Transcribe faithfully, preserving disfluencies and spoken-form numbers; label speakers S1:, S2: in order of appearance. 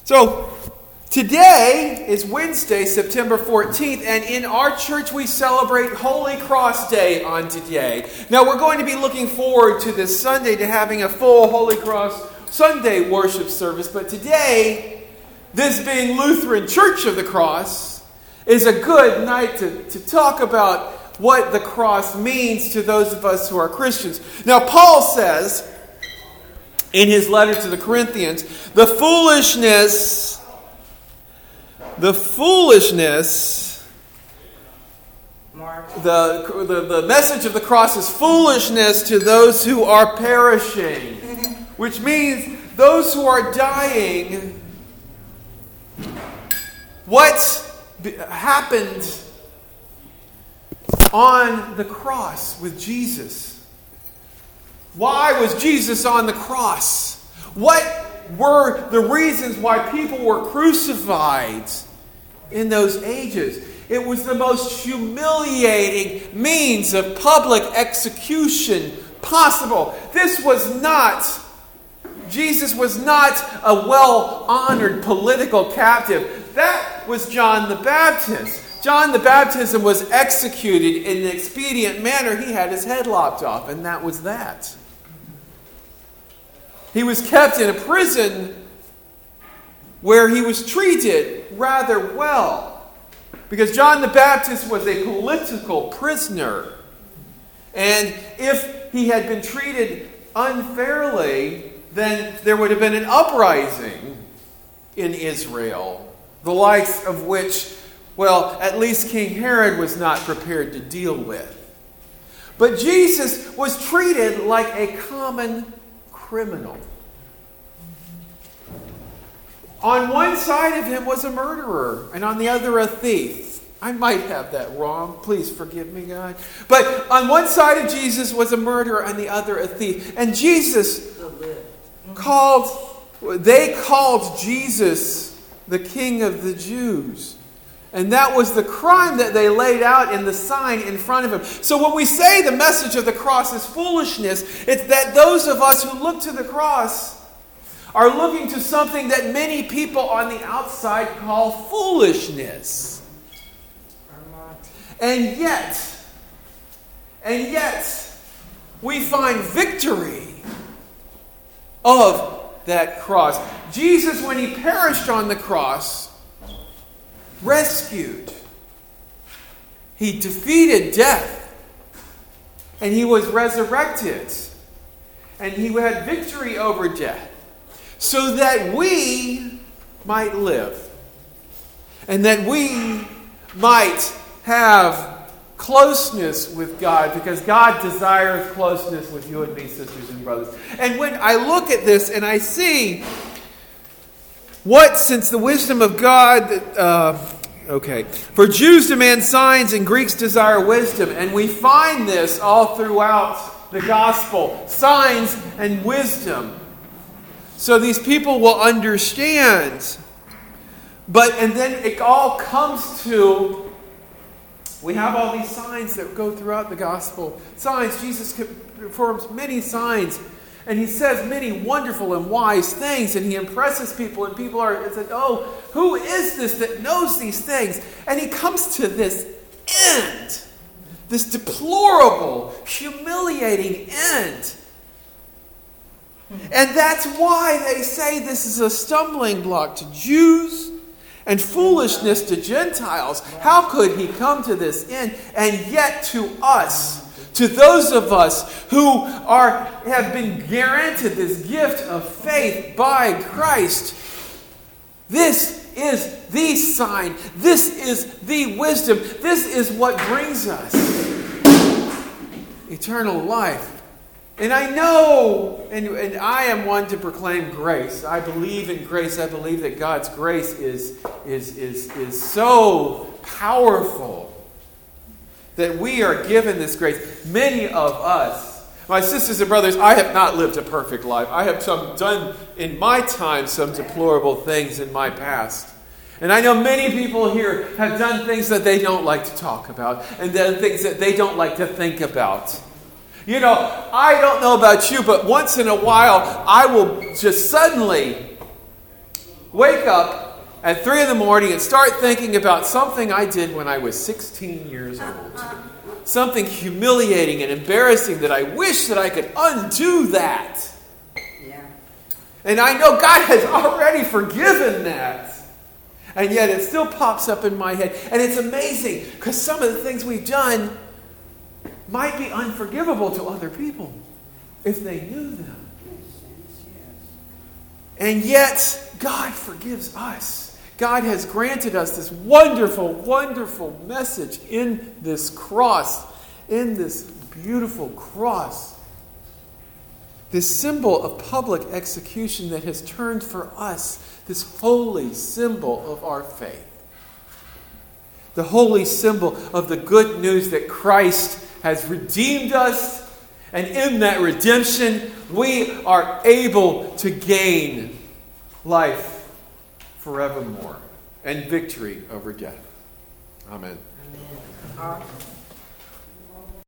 S1: So, today is Wednesday, September fourteenth, and in our church we celebrate Holy Cross Day on today. Now, we're going to be looking forward to this Sunday to having a full Holy Cross Sunday worship service, but today, this being Lutheran Church of the Cross, is a good night to, to talk about what the cross means to those of us who are Christians. Now, Paul says in his letter to the Corinthians, the foolishness, the foolishness, the, the, the message of the cross is foolishness to those who are perishing, which means those who are dying. What happened on the cross with Jesus? Why was Jesus on the cross? What were the reasons why people were crucified in those ages? It was the most humiliating means of public execution possible. This was not, Jesus was not a well-honored political captive. That was John the Baptist. John the Baptist was executed in an expedient manner. He had his head lopped off, and that was that. He was kept in a prison where he was treated rather well, because John the Baptist was a political prisoner. And if he had been treated unfairly, then there would have been an uprising in Israel, the likes of which, well, at least King Herod was not prepared to deal with. But Jesus was treated like a common criminal. On one side of him was a murderer, and on the other a thief. I might have that wrong. Please forgive me, God. But on one side of Jesus was a murderer, and the other a thief. And Jesus called, they called Jesus the King of the Jews. And that was the crime that they laid out in the sign in front of him. So when we say the message of the cross is foolishness, it's that those of us who look to the cross are looking to something that many people on the outside call foolishness. And yet, and yet, we find victory of that cross. Jesus, when he perished on the cross, rescued. He defeated death. And he was resurrected. And he had victory over death. So that we might live. And that we might have closeness with God. Because God desires closeness with you and me, sisters and brothers. And when I look at this and I see what, since the wisdom of God, uh, okay, for Jews demand signs and Greeks desire wisdom. And we find this all throughout the gospel. Signs and wisdom. So these people will understand. But, and then it all comes to, we have all these signs that go throughout the gospel. Signs, Jesus performs many signs. And he says many wonderful and wise things, and he impresses people, and people are said, "Oh, who is this that knows these things?" And he comes to this end, this deplorable, humiliating end. And that's why they say this is a stumbling block to Jews and foolishness to Gentiles. How could he come to this end? And yet to us, to those of us who are have been granted this gift of faith by Christ, this is the sign. This is the wisdom. This is what brings us eternal life. And I know, and, and I am one to proclaim grace. I believe in grace. I believe that God's grace is, is, is, is so powerful that we are given this grace. Many of us, my sisters and brothers, I have not lived a perfect life. I have some done in my time some deplorable things in my past. And I know many people here have done things that they don't like to talk about and done things that they don't like to think about. You know, I don't know about you, but once in a while, I will just suddenly wake up at three in the morning and start thinking about something I did when I was sixteen years old. Something humiliating and embarrassing that I wish that I could undo that.
S2: Yeah.
S1: And I know God has already forgiven that. And yet it still pops up in my head. And it's amazing because some of the things we've done might be unforgivable to other people if they knew them. And yet God forgives us. God has granted us this wonderful, wonderful message in this cross, in this beautiful cross. This symbol of public execution that has turned for us this holy symbol of our faith. The holy symbol of the good news that Christ has redeemed us, and in that redemption we are able to gain life forevermore and victory over death. Amen.
S2: Amen.